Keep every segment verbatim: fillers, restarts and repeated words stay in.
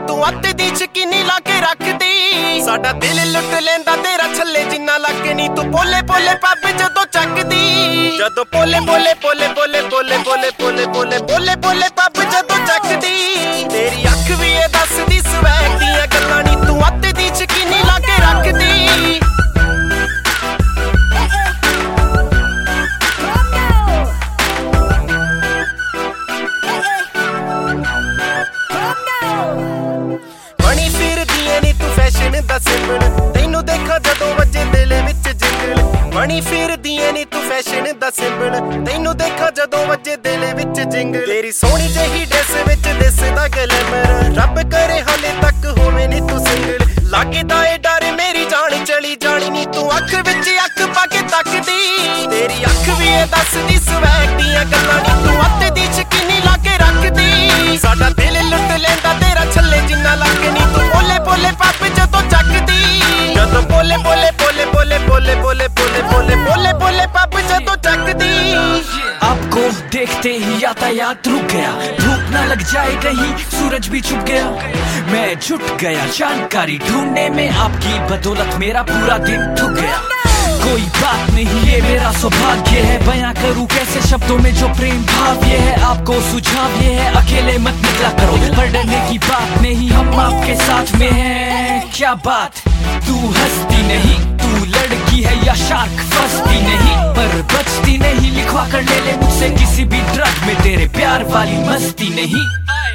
तू अत दी शकीनी ला के रखदी साडा दिल लुट लेंदा तेरा छल्ले जिन्ना लग नी तू पोले पोले पब जदों चकदी जदों पोले पोले पोले पोले पोले पोले पोले पोले पोले पोले पब जदों चकदी तेरी अख भी ए दसदी स्वैग दियां गल्लां नी तू अत दी शकीनी ला के रखदी बनी फिरदी नी तू फैशन दा सिंबल तैनू देखा जदों वजे दिल विच जिंगल बनी फिरदी नी तू फैशन दा सिंबल तैनू देखा जदों वजे दिल विच जिंगल तेरी सोहनी जही ड्रेस विच दिसदा ग्लैमर रब करे हाले तक होवे नी तू सिंगल लागे दा ए डर मेरी जान चली जानी नी तू अख विच अख पा के तकदी तेरी अख भी ए दसदी स्वैग दियां गल्लां नी तू अत दी शकीनी ला के रखदी साडा दिल लुट लेंदा तेरा छल्ले जिन्ना लग नी तू पोले पोले पब जदों चकदी जदों पोले पोले पोले पोले पोले पोले पोले पोले पोले पोले पब जदों चकदी आपको देखते ही यातायात रुक गया धूप ना लग जाए कहीं सूरज भी छुप गया मैं जुट गया जानकारी ढूंढने में आपकी बदौलत मेरा पूरा दिन थक गया कोई बात नहीं ये मेरा सौभाग्य है बयां करूं कैसे शब्दों में जो प्रेम भाव ये है आपको सुझाव ये है अकेले मत निकला करो पर डरने की बात नहीं हम आपके साथ में हैं क्या बात तू हंसती नहीं तू लड़की है या शार्क फंसती नहीं पर बचती नहीं लिखवा कर ले ले मुझसे किसी भी ड्रग में तेरे प्यार वाली मस्ती नहीं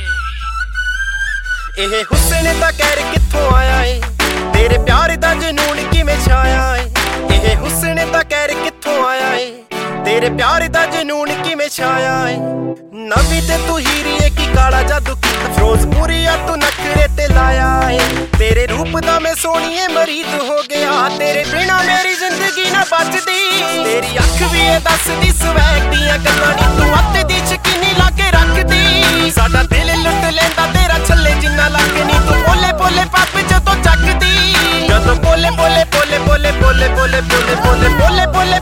ਇਹ ਹੁਸਨ ਦਾ ਕਹਿਰ ਕਿੱਥੋਂ ਆਇਆ ਏ ਤੇਰੇ ਪਿਆਰ ਦਾ ਜਨੂਨ ਕਿਵੇਂ ਛਾਇਆ ਏ ਇਹ ਹੁਸਨ ਦਾ ਕਹਿਰ ਕਿੱਥੋਂ ਆਇਆ ਏ ਤੇਰੇ ਪਿਆਰ ਦਾ ਜਨੂਨ ਕਿਵੇਂ ਛਾਇਆ ਏ ਨਵੀਂ ਤੇ ਤੂੰ ਹੀਰੀ ਏ ਕੀ ਕਾਲਾ ਜਾਦੂ ਕੀਤਾ ਫਿਰੋਜ਼ਪੁਰੀਆ ਤੂੰ ਨਖਰੇ ਤੇ ਲਾਇਆ ਏ ਤੇਰੇ ਰੂਪ ਦਾ ਮੈਂ ਸੋਹਣੀਏ ਮਰੀਦ ਹੋ ਗਿਆ ਤੇਰੇ ਬਿਨਾ ਮੇਰੀ ਜ਼ਿੰਦਗੀ ਨਾ ਬਚਦੀ ਤੇਰੀ ਅੱਖ ਵੀ ਏ ਦੱਸਦੀ ਸਵੈਗ ਦੀਆਂ ਗੱਲਾਂ ਨੀ ਤੂੰ ਅੱਤ ਦੀ ਸ਼ਕੀਨੀ ਲਾ ਕੇ ਰੱਖਦੀ ਸਾਡਾ ਦਿਲ ਲੁੱਟ ਲੈਂਦਾ ਤੇਰਾ ਛੱਲੇ ਜਿੰਨਾ ਲੱਗ ਨੀ ਤੂੰ ਪੋਲੇ ਪੋਲੇ ਪੱਪ ਜਦੋਂ ਚੱਕਦੀ ਜਦੋਂ ਪੋਲੇ ਪੋਲੇ ਪੋਲੇ ਪੋਲੇ ਪੋਲੇ ਪੋਲੇ ਪੋਲੇ ਪੋਲੇ ਪੋਲੇ